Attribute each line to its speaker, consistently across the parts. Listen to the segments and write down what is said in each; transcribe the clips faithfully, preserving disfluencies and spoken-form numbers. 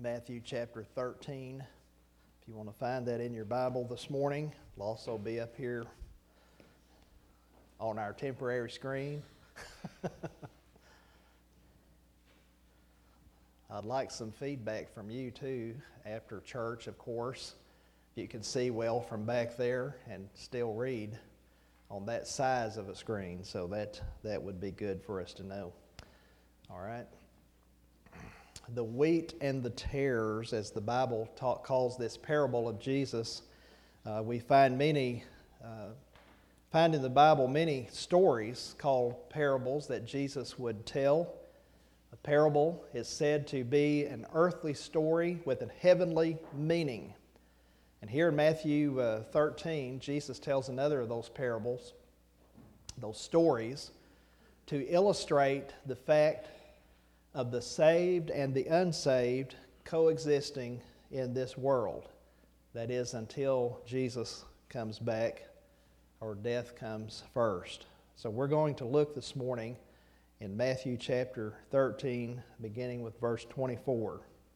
Speaker 1: Matthew chapter thirteen. If you want to find that in your Bible this morning, it'll also be up here on our temporary screen. I'd like some feedback from you too after church, of course. You can see well from back there and still read on that size of a screen, so that, that would be good for us to know. All right. The wheat and the tares, as the Bible talk, calls this parable of Jesus, uh, we find many, uh, find in the Bible many stories called parables that Jesus would tell. A parable is said to be an earthly story with a heavenly meaning. And here in Matthew uh, thirteen, Jesus tells another of those parables, those stories, to illustrate the fact of the saved and the unsaved coexisting in this world. That is, until Jesus comes back or death comes first. So we're going to look this morning in Matthew chapter thirteen, beginning with verse twenty-four.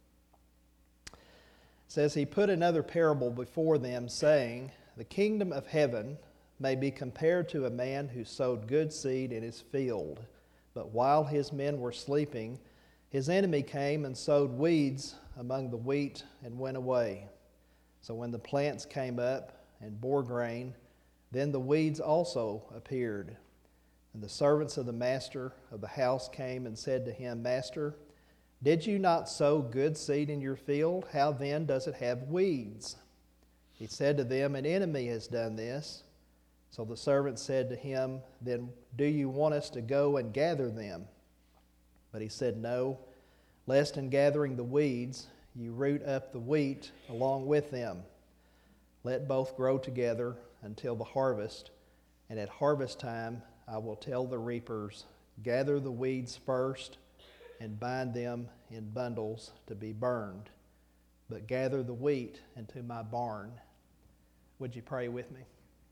Speaker 1: It says, "He put another parable before them, saying, The kingdom of heaven may be compared to a man who sowed good seed in his field. But while his men were sleeping, his enemy came and sowed weeds among the wheat and went away. So when the plants came up and bore grain, then the weeds also appeared. And the servants of the master of the house came and said to him, Master, did you not sow good seed in your field? How then does it have weeds? He said to them, An enemy has done this. So the servant said to him, Then do you want us to go and gather them? But he said, No, lest in gathering the weeds you root up the wheat along with them. Let both grow together until the harvest, and at harvest time I will tell the reapers, Gather the weeds first, and bind them in bundles to be burned, but gather the wheat into my barn." Would you pray with me?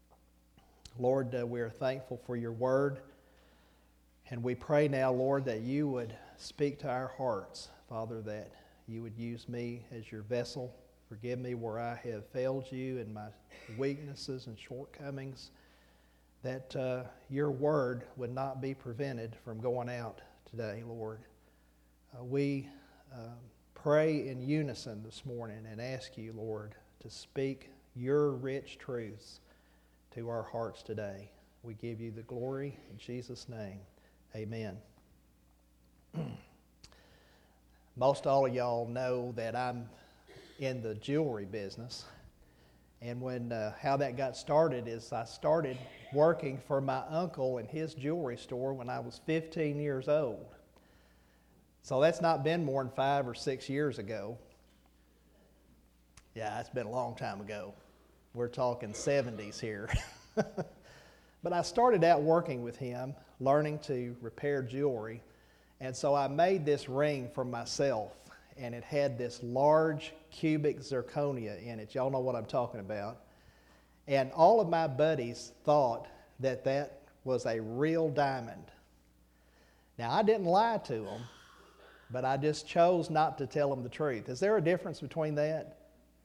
Speaker 1: Lord, uh, we are thankful for your word, and we pray now, Lord, that you would speak to our hearts, Father, that you would use me as your vessel. Forgive me where I have failed you in my weaknesses and shortcomings, that uh, your word would not be prevented from going out today, Lord. Uh, we uh, pray in unison this morning and ask you, Lord, to speak your rich truths to our hearts today. We give you the glory in Jesus' name. Amen. Most all of y'all know that I'm in the jewelry business. And when uh, how that got started is I started working for my uncle in his jewelry store when I was fifteen years old. So that's not been more than five or six years ago. Yeah, it's been a long time ago. We're talking seventies here. But I started out working with him, learning to repair jewelry. And so I made this ring for myself, and it had this large cubic zirconia in it. Y'all know what I'm talking about. And all of my buddies thought that that was a real diamond. Now, I didn't lie to them, but I just chose not to tell them the truth. Is there a difference between that?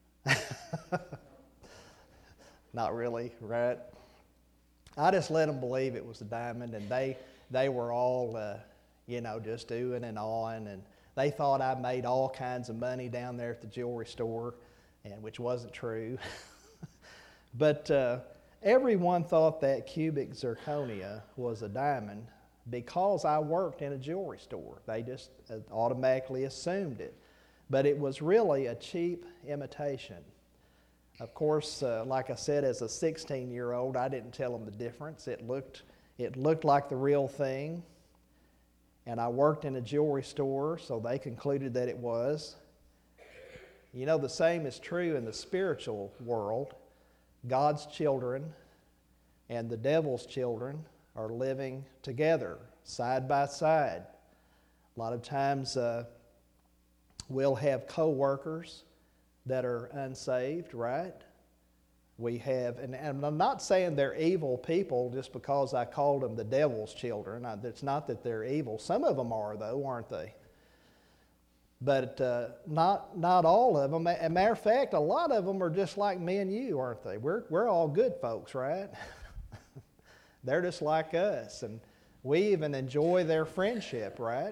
Speaker 1: Not really, right? I just let them believe it was a diamond, and they they were all, uh, you know, just doing and on, and they thought I made all kinds of money down there at the jewelry store, and which wasn't true. But uh, everyone thought that cubic zirconia was a diamond because I worked in a jewelry store. They just automatically assumed it. But it was really a cheap imitation. Of course, uh, like I said, as a sixteen-year-old, I didn't tell them the difference. It looked, it looked like the real thing. And I worked in a jewelry store, so they concluded that it was. You know, the same is true in the spiritual world. God's children and the devil's children are living together, side by side. A lot of times uh, we'll have co-workers that are unsaved, right? We have, and, and I'm not saying they're evil people just because I called them the devil's children. I, it's not that they're evil. Some of them are, though, aren't they? But uh, not not all of them. As a matter of fact, a lot of them are just like me and you, aren't they? We're we're all good folks, right? They're just like us, and we even enjoy their friendship, right?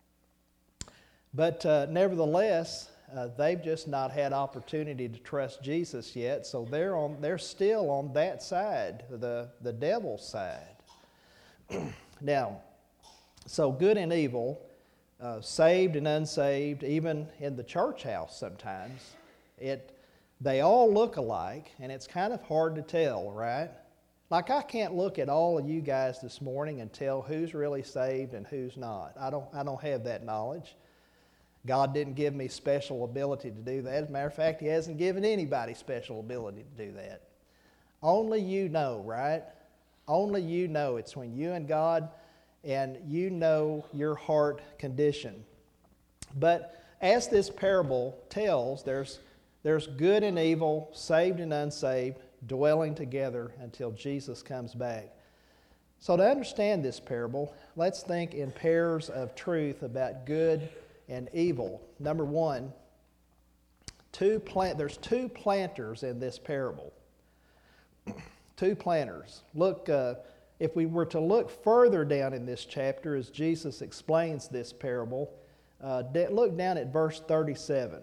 Speaker 1: But uh, nevertheless, uh, they've just not had opportunity to trust Jesus yet, so they're on they're still on that side, the the devil's side. Now, so good and evil. Uh, saved and unsaved, even in the church house sometimes, it they all look alike, and it's kind of hard to tell, right? Like I can't look at all of you guys this morning and tell who's really saved and who's not. I don't I don't have that knowledge. God didn't give me special ability to do that. As a matter of fact, He hasn't given anybody special ability to do that. Only you know, right? Only you know. It's when you and God, and you know your heart condition. But as this parable tells, there's, there's good and evil, saved and unsaved, dwelling together until Jesus comes back. So to understand this parable, let's think in pairs of truth about good and evil. Number one, two plant, there's two planters in this parable. Two planters. Look, uh, if we were to look further down in this chapter as Jesus explains this parable, uh, look down at verse thirty-seven.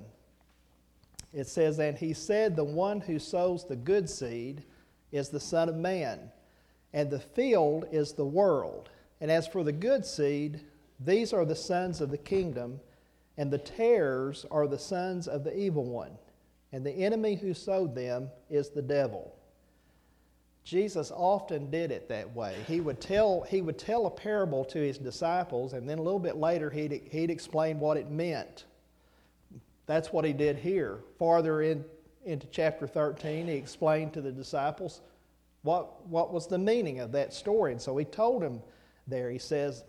Speaker 1: It says, "And he said, the one who sows the good seed is the Son of Man, and the field is the world. And as for the good seed, these are the sons of the kingdom, and the tares are the sons of the evil one. And the enemy who sowed them is the devil." Jesus often did it that way. He would tell, he would tell a parable to his disciples, and then a little bit later he'd, he'd explain what it meant. That's what he did here. Farther in, into chapter thirteen, he explained to the disciples what, what was the meaning of that story. And so he told them there, he says,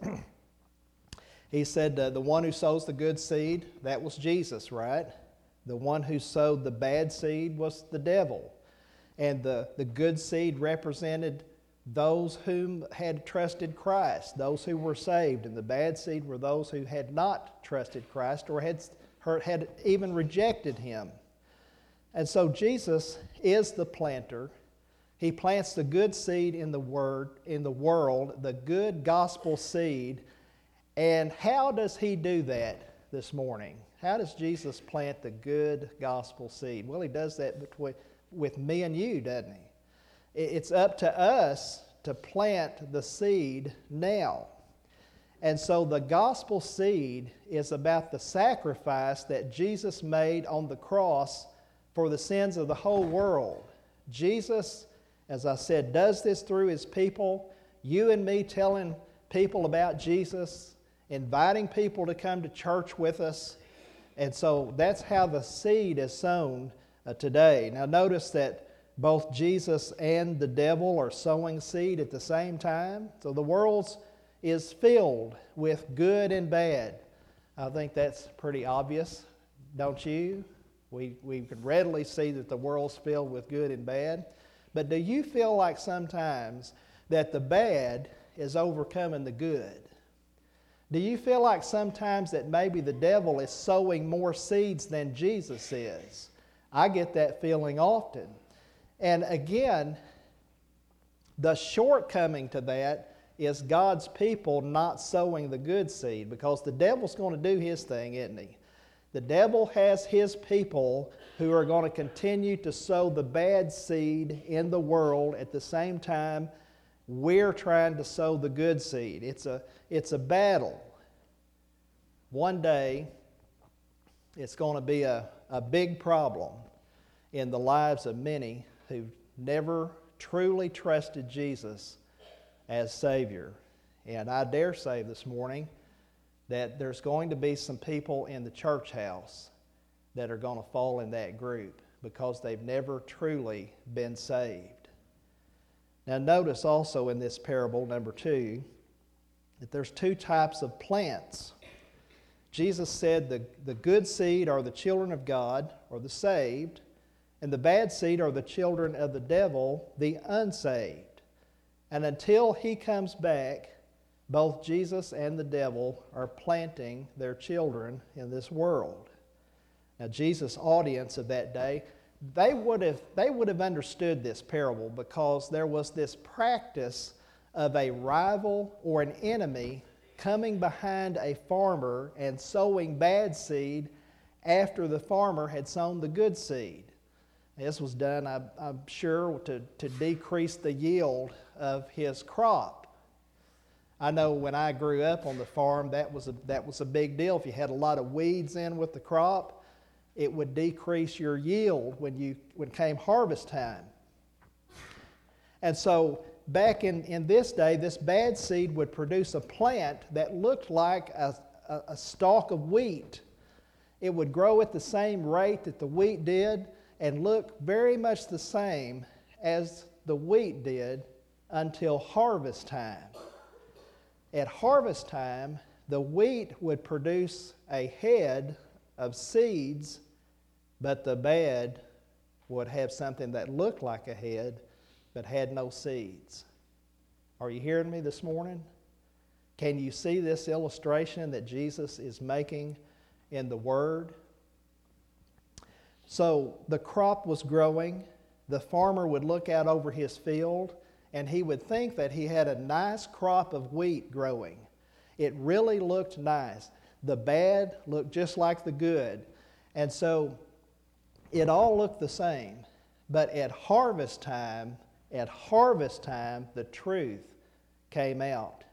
Speaker 1: he said, uh, the one who sows the good seed, that was Jesus, right? The one who sowed the bad seed was the devil. And the, the good seed represented those whom had trusted Christ, those who were saved. And the bad seed were those who had not trusted Christ or had, had even rejected Him. And so Jesus is the planter. He plants the good seed in the word, in the world, the good gospel seed. And how does He do that this morning? How does Jesus plant the good gospel seed? Well, He does that between with me and you, doesn't He? It's up to us to plant the seed now. And so the gospel seed is about the sacrifice that Jesus made on the cross for the sins of the whole world. Jesus, as I said, does this through His people. You and me telling people about Jesus, inviting people to come to church with us. And so that's how the seed is sown Uh, today. Now notice that both Jesus and the devil are sowing seed at the same time. So the world is filled with good and bad. I think that's pretty obvious, don't you? We, we can readily see that the world's filled with good and bad. But do you feel like sometimes that the bad is overcoming the good? Do you feel like sometimes that maybe the devil is sowing more seeds than Jesus is? I get that feeling often. And again, the shortcoming to that is God's people not sowing the good seed, because the devil's going to do his thing, isn't he? The devil has his people who are going to continue to sow the bad seed in the world at the same time we're trying to sow the good seed. It's a, it's a battle. One day, it's going to be a, a big problem in the lives of many who've never truly trusted Jesus as Savior. And I dare say this morning that there's going to be some people in the church house that are going to fall in that group because they've never truly been saved. Now notice also in this parable, number two, that there's two types of plants. Jesus said the, the good seed are the children of God, or the saved, and the bad seed are the children of the devil, the unsaved. And until He comes back, both Jesus and the devil are planting their children in this world. Now, Jesus' audience of that day, they would have, they would have understood this parable because there was this practice of a rival or an enemy coming behind a farmer and sowing bad seed after the farmer had sown the good seed. This was done, I, I'm sure, to, to decrease the yield of his crop. I know when I grew up on the farm, that was a, that was a big deal. If you had a lot of weeds in with the crop, it would decrease your yield when you when came harvest time. And so back in, in this day, this bad seed would produce a plant that looked like a, a, a stalk of wheat. It would grow at the same rate that the wheat did and look very much the same as the wheat did until harvest time. At harvest time, the wheat would produce a head of seeds, but the bad would have something that looked like a head but had no seeds. Are you hearing me this morning? Can you see this illustration that Jesus is making in the Word? So the crop was growing. The farmer would look out over his field and he would think that he had a nice crop of wheat growing. It really looked nice. The bad looked just like the good. And so it all looked the same. But at harvest time, at harvest time, the truth came out.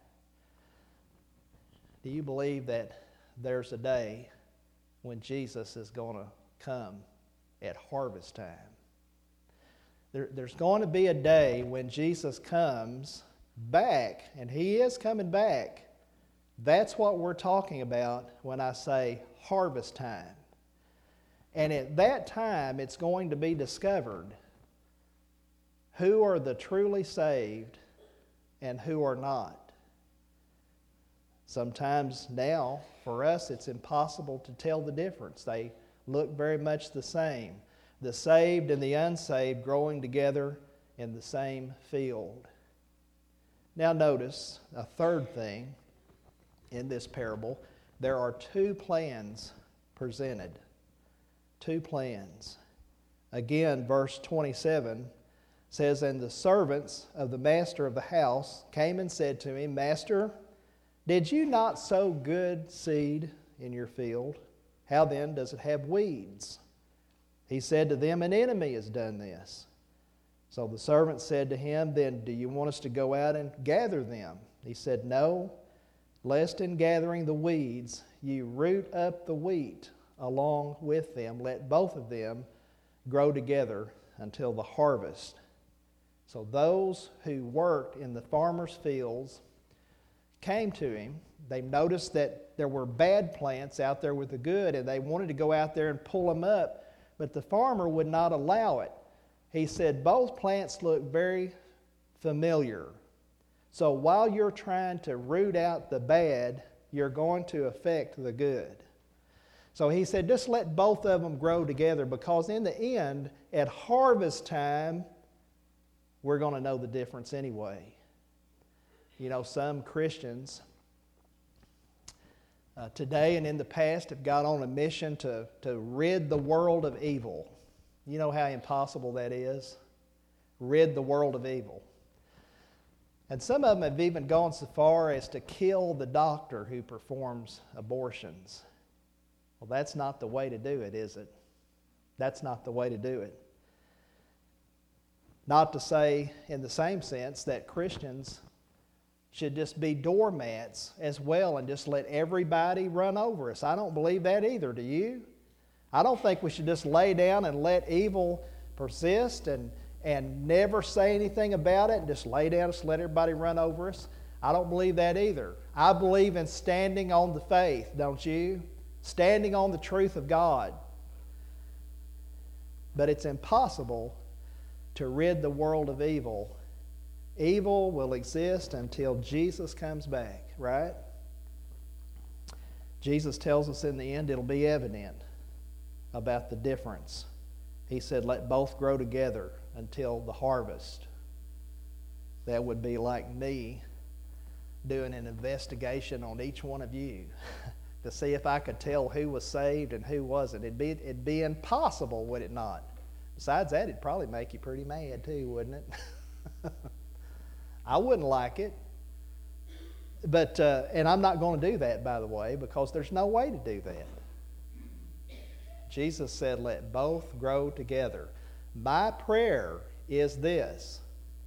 Speaker 1: Do you believe that there's a day when Jesus is going to come at harvest time? There, there's going to be a day when Jesus comes back, and He is coming back. That's what we're talking about when I say harvest time. And at that time, it's going to be discovered who are the truly saved and who are not. Sometimes now, for us, it's impossible to tell the difference. They look very much the same. The saved and the unsaved growing together in the same field. Now notice a third thing in this parable. There are two plans presented. Two plans. Again, verse twenty-seven says, "And the servants of the master of the house came and said to him, Master, did you not sow good seed in your field? How then does it have weeds? He said to them, An enemy has done this. So the servant said to him, Then do you want us to go out and gather them? He said, No, lest in gathering the weeds you root up the wheat along with them. Let both of them grow together until the harvest." So those who worked in the farmer's fields came to him. They noticed that there were bad plants out there with the good, and they wanted to go out there and pull them up, but the farmer would not allow it. He said, both plants look very familiar. So while you're trying to root out the bad, you're going to affect the good. So he said, just let both of them grow together, because in the end, at harvest time, we're going to know the difference anyway. You know, some Christians uh, today and in the past have got on a mission to, to rid the world of evil. You know how impossible that is? Rid the world of evil. And some of them have even gone so far as to kill the doctor who performs abortions. Well, that's not the way to do it, is it? That's not the way to do it. Not to say, in the same sense, that Christians should just be doormats as well and just let everybody run over us. I don't believe that either, do you? I don't think we should just lay down and let evil persist and, and never say anything about it and just lay down and just let everybody run over us. I don't believe that either. I believe in standing on the faith, don't you? Standing on the truth of God. But it's impossible to rid the world of evil. Evil will exist until Jesus comes back, right? Jesus tells us in the end it'll be evident about the difference. He said, let both grow together until the harvest. That would be like me doing an investigation on each one of you to see if I could tell who was saved and who wasn't. It'd be, it'd be impossible, would it not? Besides that, it'd probably make you pretty mad too, wouldn't it? I wouldn't like it. But, uh, and I'm not going to do that, by the way, because there's no way to do that. Jesus said, let both grow together. My prayer is this.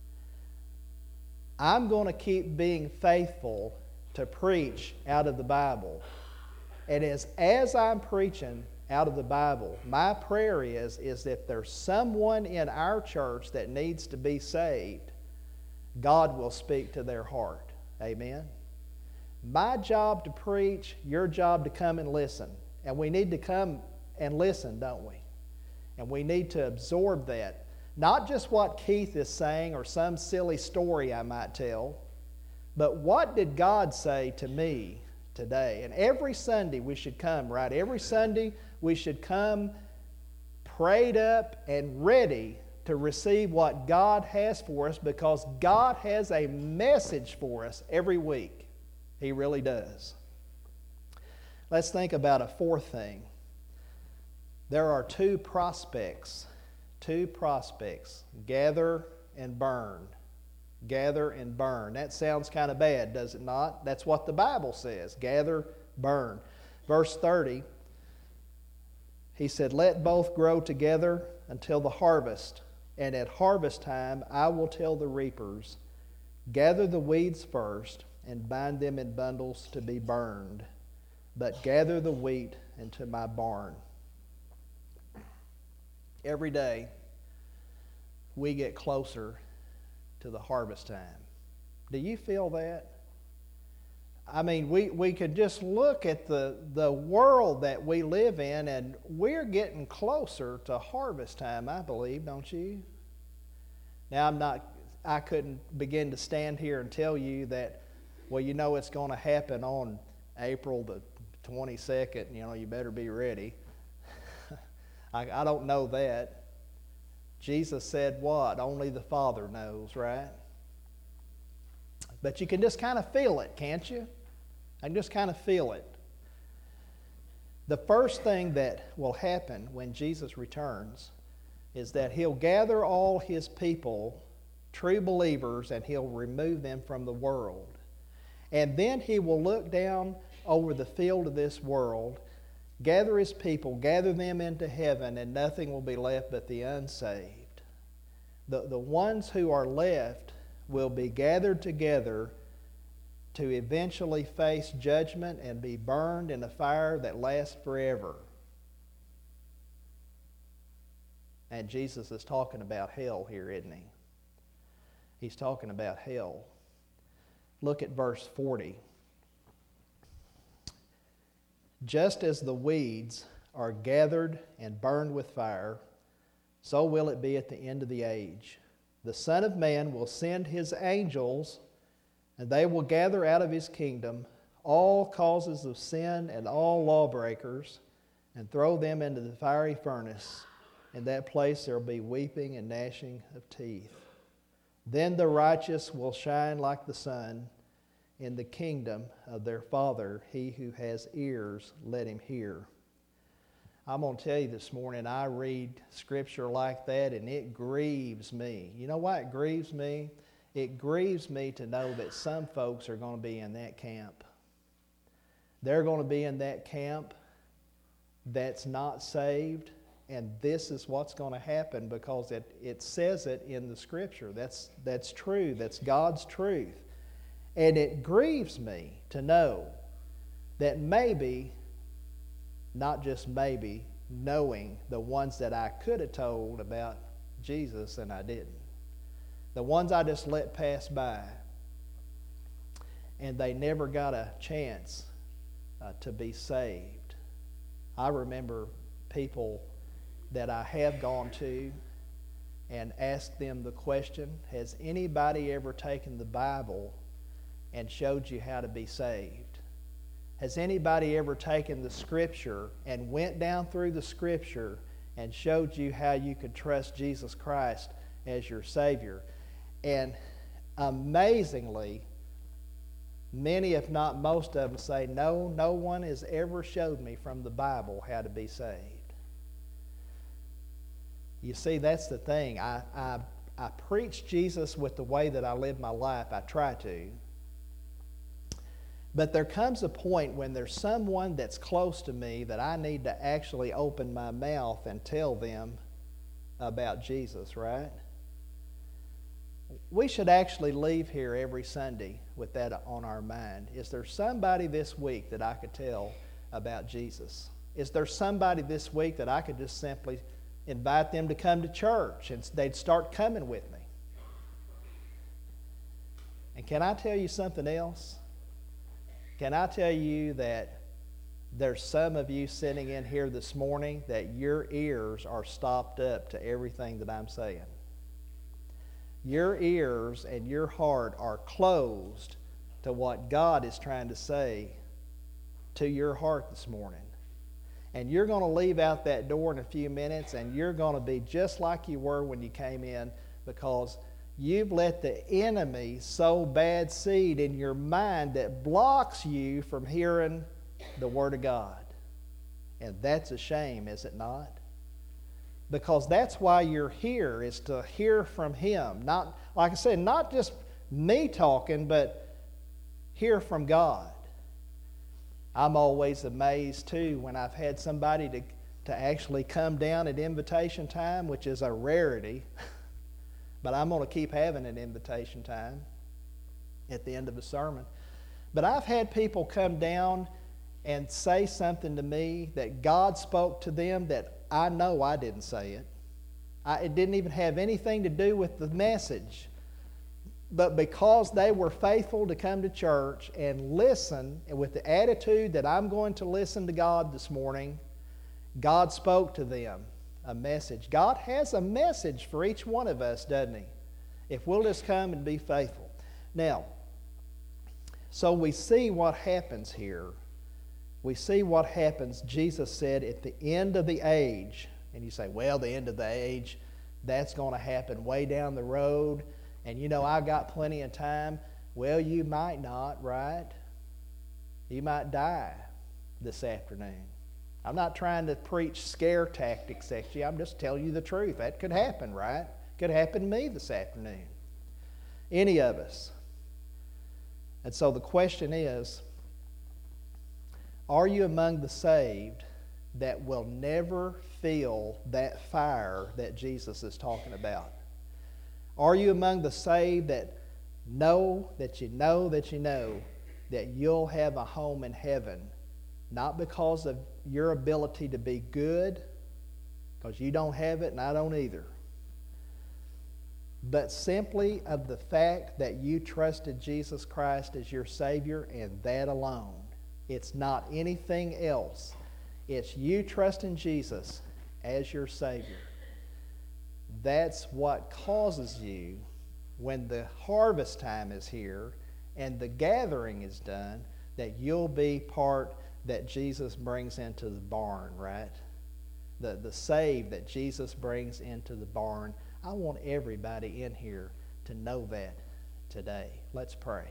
Speaker 1: I'm going to keep being faithful to preach out of the Bible. And as, as I'm preaching out of the Bible, my prayer is, is if there's someone in our church that needs to be saved, God will speak to their heart. Amen? My job to preach, your job to come and listen. And we need to come and listen, don't we? And we need to absorb that. Not just what Keith is saying or some silly story I might tell, but what did God say to me today? And every Sunday we should come, right? Every Sunday we should come prayed up and ready to receive what God has for us, because God has a message for us every week. He really does. Let's think about a fourth thing. There are two prospects. Two prospects. Gather and burn. Gather and burn. That sounds kind of bad, does it not? That's what the Bible says. Gather, burn. Verse thirty, he said, let both grow together until the harvest. And at harvest time I will tell the reapers, gather the weeds first, and bind them in bundles to be burned, but gather the wheat into my barn. Every day we get closer to the harvest time. Do you feel that? I mean, we, we could just look at the, the world that we live in, and we're getting closer to harvest time, I believe, don't you? Now, I'm not, I couldn't begin to stand here and tell you that, well, you know it's going to happen on April the twenty-second, you know, you better be ready. I, I don't know that. Jesus said what? Only the Father knows, right? But you can just kind of feel it, can't you? I can just kind of feel it. The first thing that will happen when Jesus returns is that He'll gather all His people, true believers, and He'll remove them from the world. And then He will look down over the field of this world, gather His people, gather them into heaven, and nothing will be left but the unsaved. The, the ones who are left will be gathered together to eventually face judgment and be burned in a fire that lasts forever. And Jesus is talking about hell here, isn't He? He's talking about hell. Look at verse forty. Just as the weeds are gathered and burned with fire, so will it be at the end of the age. The Son of Man will send His angels, and they will gather out of His kingdom all causes of sin and all lawbreakers, and throw them into the fiery furnace. In that place there will be weeping and gnashing of teeth. Then the righteous will shine like the sun in the kingdom of their Father. He who has ears, let him hear. I'm going to tell you this morning, I read Scripture like that and it grieves me. You know why it grieves me? It grieves me to know that some folks are going to be in that camp. They're going to be in that camp that's not saved, and this is what's going to happen because it, it says it in the Scripture. That's, that's true. That's God's truth. And it grieves me to know that maybe, not just maybe, knowing the ones that I could have told about Jesus and I didn't. The ones I just let pass by, and they never got a chance uh, to be saved. I remember people that I have gone to and asked them the question, has anybody ever taken the Bible and showed you how to be saved? Has anybody ever taken the Scripture and went down through the Scripture and showed you how you could trust Jesus Christ as your Savior? And amazingly, Many, if not most of them, say, no, no one has ever showed me from the Bible how to be saved. You see, that's the thing. I, I, I preach Jesus with the way that I live my life. I try to. But there comes a point when there's someone that's close to me that I need to actually open my mouth and tell them about Jesus, right? We should actually leave here every Sunday with that on our mind. Is there somebody this week that I could tell about Jesus? Is there somebody this week that I could just simply invite them to come to church and they'd start coming with me? And can I tell you something else? Can I tell you that there's some of you sitting in here this morning that your ears are stopped up to everything that I'm saying? Your ears and your heart are closed to what God is trying to say to your heart this morning. And you're going to leave out that door in a few minutes, and you're going to be just like you were when you came in, because you've let the enemy sow bad seed in your mind that blocks you from hearing the Word of God. And that's a shame, is it not? Because that's why you're here, is to hear from Him. Not, like I said, not just me talking, but hear from God. I'm always amazed, too, when I've had somebody to, to actually come down at invitation time, which is a rarity. But I'm going to keep having an invitation time at the end of a sermon. But I've had people come down and say something to me that God spoke to them that I know I didn't say it. I, it didn't even have anything to do with the message. But because they were faithful to come to church and listen, and with the attitude that I'm going to listen to God this morning, God spoke to them a message. God has a message for each one of us, doesn't He? If we'll just come and be faithful. Now, so we see what happens here. We see what happens. Jesus said at the end of the age, and you say, well, the end of the age, that's going to happen way down the road, and you know, I got plenty of time. Well, you might not, right? You might die this afternoon. I'm not trying to preach scare tactics at you. I'm just telling you the truth. That could happen, right? Could happen to me this afternoon. Any of us. And so the question is, are you among the saved that will never feel that fire that Jesus is talking about? Are you among the saved that know that you know that you know that you'll have a home in heaven, not because of your ability to be good, because you don't have it and I don't either, but simply of the fact that you trusted Jesus Christ as your Savior, and that alone. It's not anything else. It's you trusting Jesus as your Savior. That's what causes you, when the harvest time is here and the gathering is done, that you'll be part that Jesus brings into the barn, right? The, the saved that Jesus brings into the barn. I want everybody in here to know that today. Let's pray.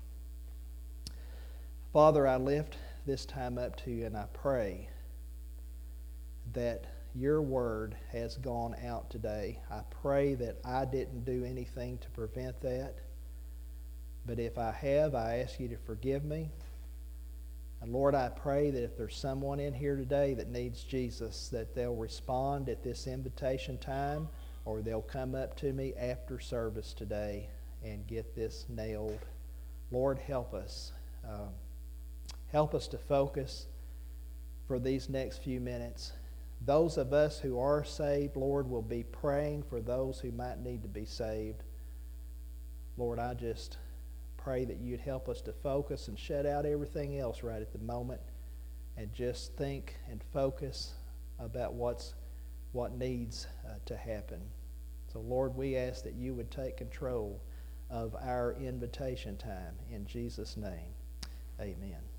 Speaker 1: Father, I lift this time up to you, and I pray that your word has gone out today. I pray that I didn't do anything to prevent that. But if I have, I ask you to forgive me. And Lord, I pray that if there's someone in here today that needs Jesus, that they'll respond at this invitation time, or they'll come up to me after service today and get this nailed. Lord, help us. Um, help us to focus for these next few minutes. Those of us who are saved, Lord, will be praying for those who might need to be saved. Lord, I just pray that you'd help us to focus and shut out everything else right at the moment and just think and focus about what's what needs uh, to happen. So, Lord, we ask that you would take control of our invitation time. In Jesus' name, amen.